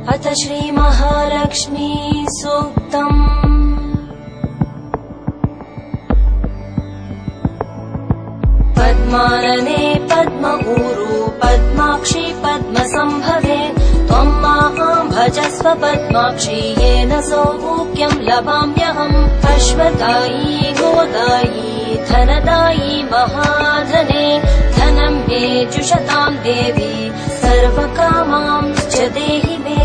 अथ श्री महालक्ष्मी सूक्तम्। पद्मानने पद्मऊरु पद्माक्षी पद्मसंभवे त्वं मां भजस्व पद्माक्षी येन सौभाग्यं लभाम्यहम्। अश्वदायी गोदायी धनदायी महाधने धनं मे जुषतां देवी सर्वकामांश्च देहि मे।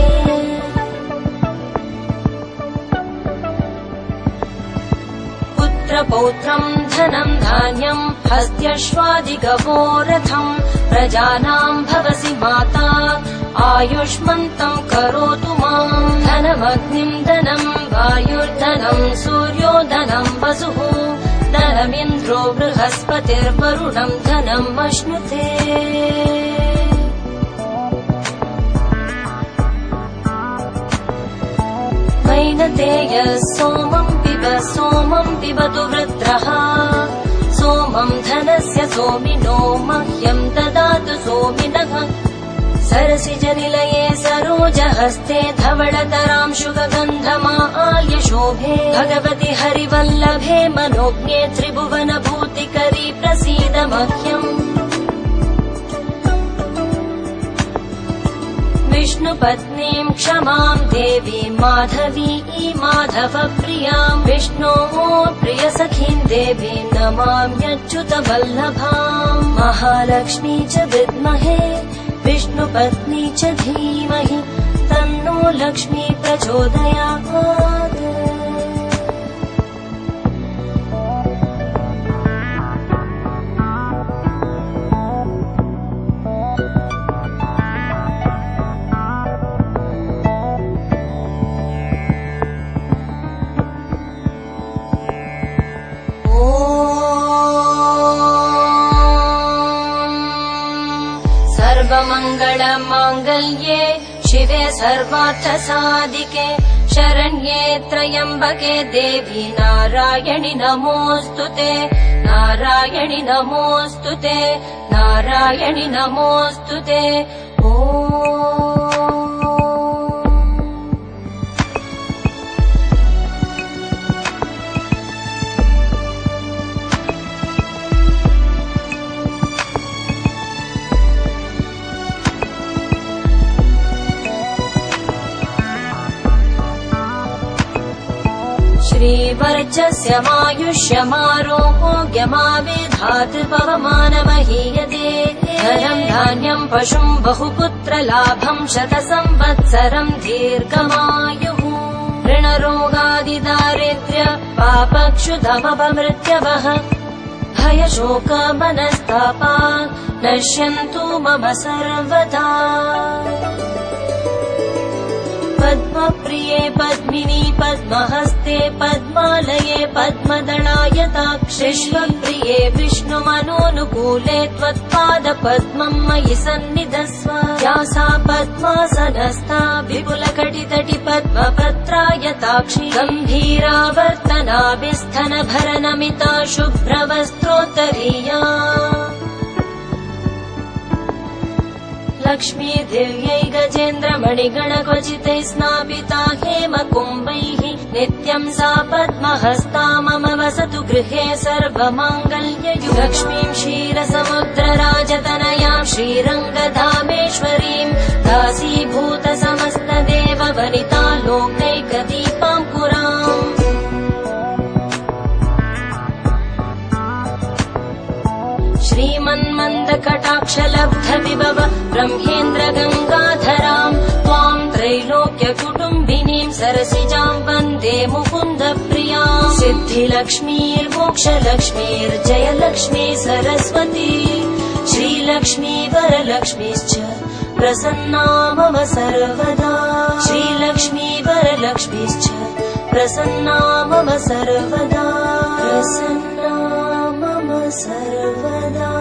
पुत्रपौत्रं धनं धान्यं हस्त्यश्वादिगवोरथं प्रजानां भवसि माता आयुष्मन्तं करोतु मां। धनमग्निं धनं वायुर्धनं सूर्यो धनं वसुः धनमिन्द्रो बृहस्पतिर्वरुणं धनम् अश्नुते। वैनतेय सोमं पिबतु वृत्रः सोमं धनस्य सोमिनो मह्यं ददातु सोमिनः। सरसिजनिलये सरोजहस्ते धवळतरां शुभगन्धमाल्य शोभे भगवति हरिवल्लभे मनोज्ञे त्रिभुवनभूतिकरी प्रसीद मह्यम्। विष्णुपत्नीं क्षमां देवीं माधवी माधवप्रियां विष्णोः प्रियसखीं देवीं नमाम्यच्युतवल्लभाम्। महालक्ष्मी च विद्महे विष्णुपत्नी च धीमहि तन्नो लक्ष्मी प्रचोदयात्। सर्वमङ्गलमाङ्गल्ये शिवे सर्वार्थसाधिके शरण्ये त्र्यम्बके देवी नारायणि नमोऽस्तुते नारायणि नमोऽस्तुते नारायणि नमोऽस्तुते। श्रीवर्चस्य मायुष्यमारोग्यमाविधात् पवमानमहीयते धनं धान्यं पशुं बहुपुत्रलाभं शतसंवत्सरं दीर्घमायुः। ऋणरोगादिदारिद्र्य पापक्षुधमपमृत्यवः भयशोकमनस्तापा नश्यन्तु मम सर्वदा। पद्मप्रिये पद्मिनी पद्महस्ते पद्मालये पद्मदलायताक्षिष्वप्रिये विष्णुमनोनुकूले त्वत्पादपद्मं मयि सन्निधस्व। या सा पद्मासनस्था विपुलकटितटी पद्मपत्रायताक्षी गम्भीरावर्तनाभिस्थनभरनमिता शुभ्रवस्त्रोत्तरीया। लक्ष्मी दिव्यै गजेन्द्रमणिगणक्वचितैः स्नापिता हेमकुम्भैः नित्यं सा पद्महस्ता मम वसतु गृहे सर्वमाङ्गल्ययुक्ते। लक्ष्मीं क्षीरसमुद्रराजतनयां श्रीरङ्गधामेश्वरीं दासीभूतसमस्तदेववनिता लोकैकदीपां पुराम्। श्रीमन्मन्दकटाक्षलब्धविभव ब्रह्मेन्द्र गङ्गाधरां त्वां त्रैलोक्यकुटुम्बिनीं सरसिजां वन्दे मुकुन्दप्रियां। सिद्धिलक्ष्मीर्मोक्षलक्ष्मीर्जयलक्ष्मी सरस्वती श्रीलक्ष्मी वरलक्ष्मीश्च प्रसन्ना मम सर्वदा। श्रीलक्ष्मी वरलक्ष्मीश्च प्रसन्ना मम सर्वदा प्रसन्ना मम सर्वदा।